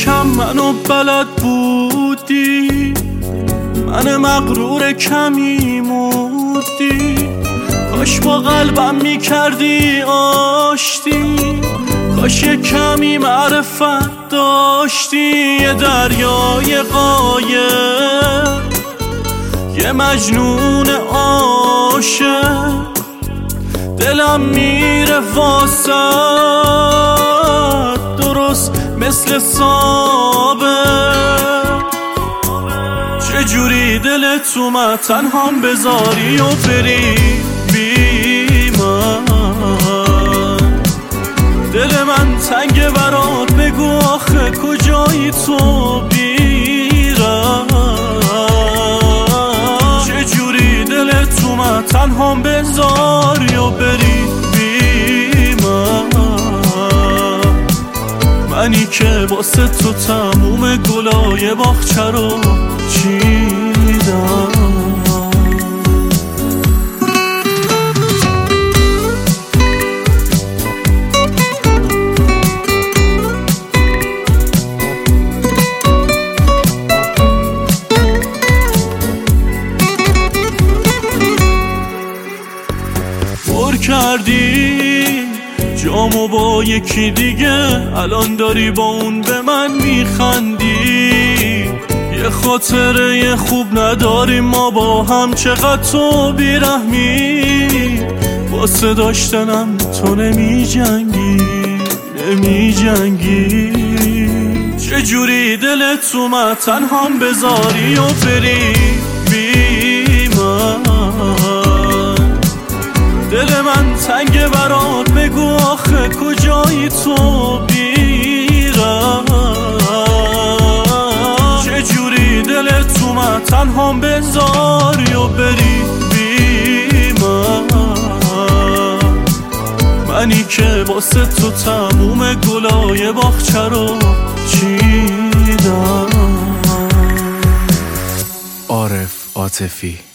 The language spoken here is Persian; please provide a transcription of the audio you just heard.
یکم منو بلد بودی، من مغرور کمی مودی. کاش با قلبم میکردی آشتی، کاش یه کمی معرفت داشتی. یه دریای قایق، یه مجنون عاشق، دلم میره واسه درست مثل سابق. چجوری دلت اومد تنهام بذاری و بری بی من؟ دل من تنگه برات، بگو آخه کجایی تو بیرم؟ چجوری دلت اومد تنهام بذاری و بری بی من؟ منی که واسه تو تموم گلای باغچه رو چیدم. پر کردی جامو با یکی دیگه، الان داری با اون به من میخندی. یه خاطره خوب نداریم ما با هم، چقدر تو بیرحمی. واسه داشتنم تو نمی جنگی. چجوری دلت اومد تنهام بذاری و بری بی من؟ دل من تنگه برات، بگو آخه کجایی تو بیرم؟ چجوری دلت اومد تنهام بذاری و بری بی من؟ منی که واسه تو تموم گلای باغچه رو چیدم. عارف عاطفی.